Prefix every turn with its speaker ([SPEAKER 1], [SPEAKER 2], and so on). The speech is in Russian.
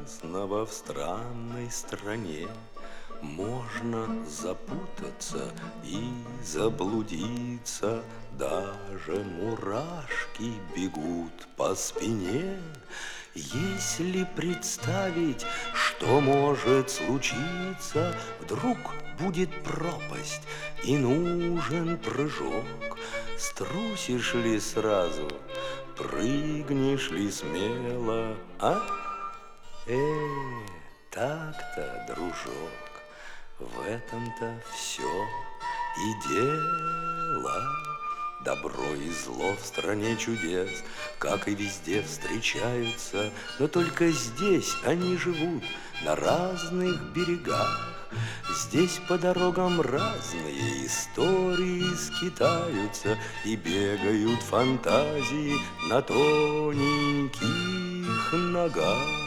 [SPEAKER 1] разного в странной стране. Можно запутаться и заблудиться, даже мурашки бегут по спине. Если представить, что может случиться, вдруг будет пропасть и нужен прыжок. Струсишь ли сразу, прыгнешь ли смело, а? Так-то, дружок, в этом-то все и дело. Добро и зло в стране чудес, как и везде, встречаются, но только здесь они живут на разных берегах. Здесь по дорогам разные истории скитаются и бегают фантазии на тоненьких ногах.